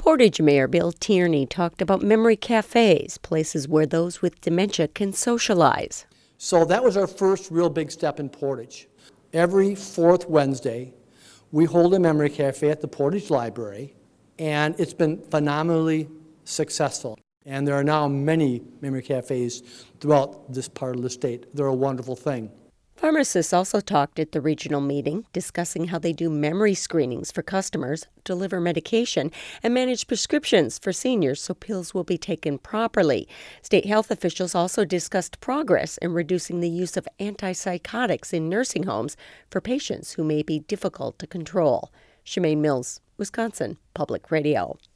Portage Mayor Bill Tierney talked about memory cafes, places where those with dementia can socialize. So that was our first real big step in Portage. Every fourth Wednesday, we hold a memory cafe at the Portage Library, and it's been phenomenally successful. And there are now many memory cafes throughout this part of the state. They're a wonderful thing. Pharmacists also talked at the regional meeting, discussing how they do memory screenings for customers, deliver medication, and manage prescriptions for seniors so pills will be taken properly. State health officials also discussed progress in reducing the use of antipsychotics in nursing homes for patients who may be difficult to control. Shemaine Mills, Wisconsin Public Radio.